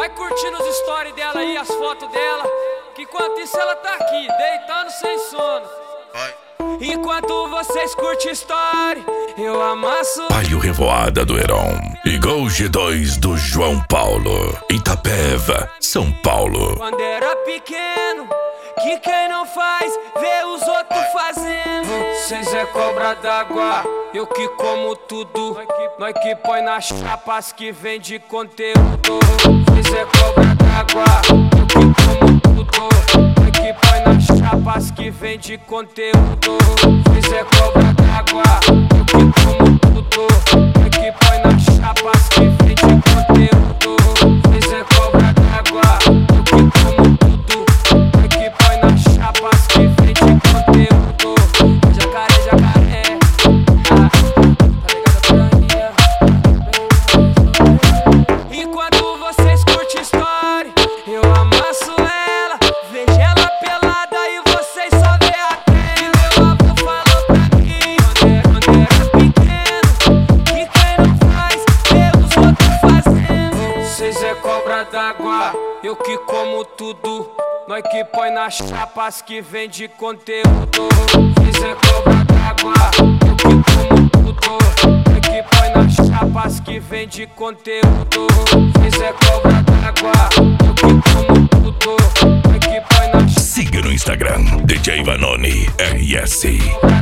Vai curtindo os stories dela aí, as fotos dela, que enquanto isso ela tá aqui, deitando sem sono. Enquanto vocês curtem story, eu amasso. Palio Revoada do Heron e Gol G2 do João Paulo, Itapeva, São Paulo. Quando era pequeno, que quem não faz, vê os outros fazendo. Vocês é cobra d'água, eu que como tudo. Nós que põe nas chapas que vende conteúdo. Vocês é cobra d'água, eu que como tudo. Nós que põe nas chapas que vende conteúdo. Vocês é cobra d'água, eu que como tudo. Nós que põe nas chapas que vende conteúdo. Vocês é cobra d'água, eu que como tudo. Nós que põe nas chapas que vende conteúdo. Jacaré, jacaré, enquanto vocês curtem story, eu amasso ela. Vejo ela pelada e vocês só vê a tela. Meu avô falou pra mim, quando era pequeno, que quem não faz, vê os outros fazendo. Vocês é cobra d'água, eu que como tudo. Nós que põe nas chapas que vende conteúdo. Vocês é cobra d'água, eu que como tudo. Nós que põe nas chapas que vende conteúdo. Vocês é cobra d'água, eu que como tudo. Nós que põe nas. Siga no Instagram, DJ Vanoni RS.